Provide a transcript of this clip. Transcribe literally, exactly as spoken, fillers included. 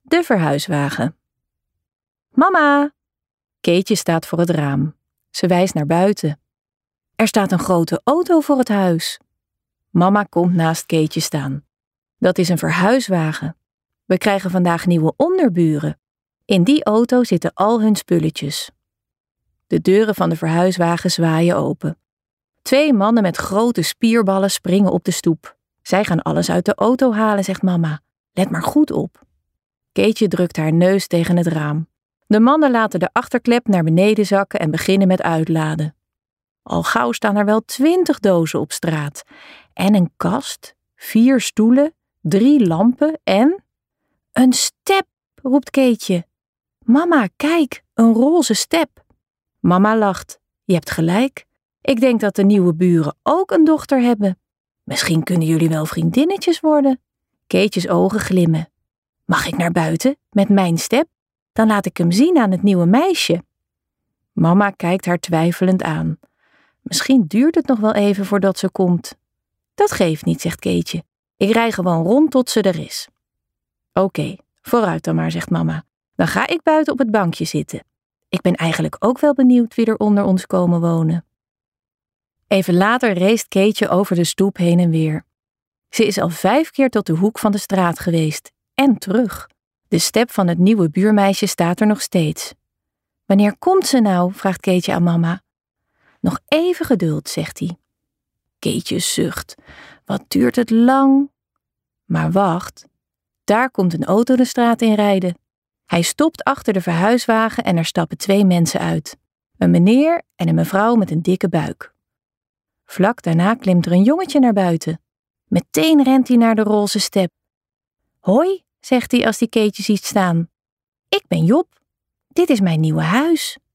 De verhuiswagen. Mama! Keetje staat voor het raam. Ze wijst naar buiten. Er staat een grote auto voor het huis. Mama komt naast Keetje staan. Dat is een verhuiswagen. We krijgen vandaag nieuwe onderburen. In die auto zitten al hun spulletjes. De deuren van de verhuiswagen zwaaien open. Twee mannen met grote spierballen springen op de stoep. Zij gaan alles uit de auto halen, zegt mama. Let maar goed op. Keetje drukt haar neus tegen het raam. De mannen laten de achterklep naar beneden zakken en beginnen met uitladen. Al gauw staan er wel twintig dozen op straat. En een kast, vier stoelen, drie lampen en... Een step, roept Keetje. Mama, kijk, een roze step. Mama lacht. Je hebt gelijk. Ik denk dat de nieuwe buren ook een dochter hebben. Misschien kunnen jullie wel vriendinnetjes worden. Keetjes ogen glimmen. Mag ik naar buiten met mijn step? Dan laat ik hem zien aan het nieuwe meisje. Mama kijkt haar twijfelend aan. Misschien duurt het nog wel even voordat ze komt. Dat geeft niet, zegt Keetje. Ik rij gewoon rond tot ze er is. Oké, okay, vooruit dan maar, zegt mama. Dan ga ik buiten op het bankje zitten. Ik ben eigenlijk ook wel benieuwd wie er onder ons komen wonen. Even later race Keetje over de stoep heen en weer. Ze is al vijf keer tot de hoek van de straat geweest. En terug. De step van het nieuwe buurmeisje staat er nog steeds. Wanneer komt ze nou? Vraagt Keetje aan mama. Nog even geduld, zegt hij. Keetje zucht. Wat duurt het lang? Maar wacht. Daar komt een auto de straat in rijden. Hij stopt achter de verhuiswagen en er stappen twee mensen uit. Een meneer en een mevrouw met een dikke buik. Vlak daarna klimt er een jongetje naar buiten. Meteen rent hij naar de roze step. Hoi, zegt hij als hij Keetje ziet staan. Ik ben Job. Dit is mijn nieuwe huis.